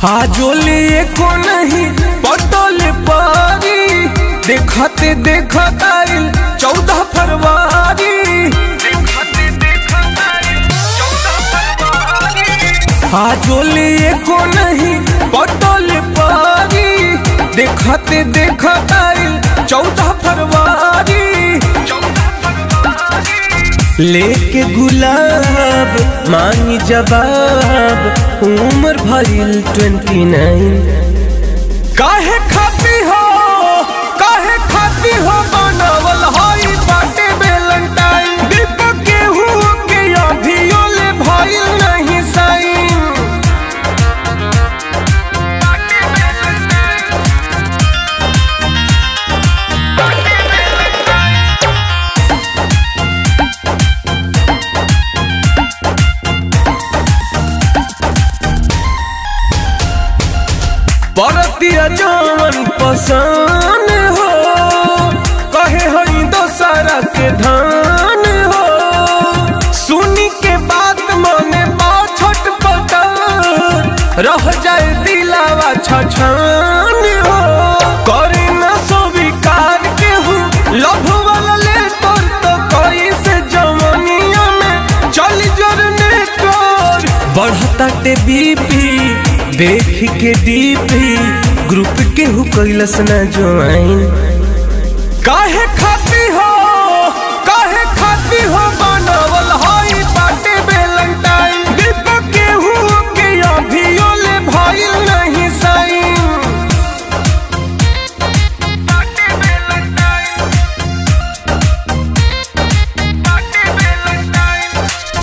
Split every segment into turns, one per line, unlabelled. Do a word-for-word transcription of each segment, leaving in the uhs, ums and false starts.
हाजोले को नहीं पटोल पारी देखते देखत आइल चौदह फरवरी हाजोले को नहीं पटोल पारी देखते देखत आइल चौदह फरवरी लेके गुलाब मांगी जवाब उम्र भइल ट्वेंटी नाइन काहे खाती हो काहे खाती हो बनावल हई बाटे वैलेंटाइन दीपक के हुआ के अभियो ले भइल नहीं साइन परतिया जवन पसंद हो कहे हई दोसरा के धान हो सुनी के बात मने बात छटपटा रह जाए दिलावा छछान हो करे न स्वीकार के हूँ लभ वाला ले तोर तो कैसे जवानिया में चल जरने तोर बढ़ता टे बीपी देख के डीपी ग्रुप के हु कैलस न ज्वाइन काहे खाती हो काहे खाती हो बनावल हई बाटे वैलेंटाइन दीपक के हु के अभियो ले भइल नहीं साइन बाटे वैलेंटाइन बाटे वैलेंटाइन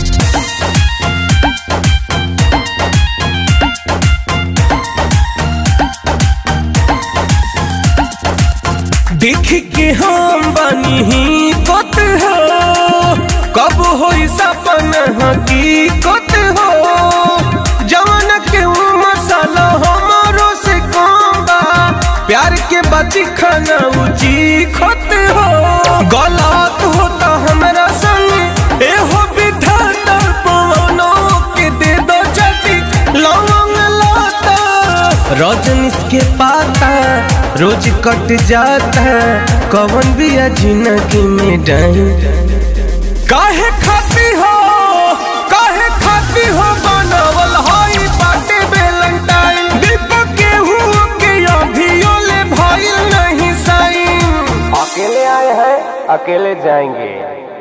देख के हम बनी ही कत हो कब हो सपना हकीकत हो जवान के उम्र साला हमारो से कम बा प्यार के बाची खाना उची खत हो गलत होता हमरा संग ए हो विधाता पवनो के दे दो चटी लवंग लाता रजनीश के पाता रोज कट जाता कवन भी जिंदगी में डाइन काहे खाती हो काहे खाती हो बनावल हई बाटे वैलेंटाइन दीपक के हुआ के अभियो ले भइल नहीं साइन
अकेले आए हैं अकेले जाएंगे।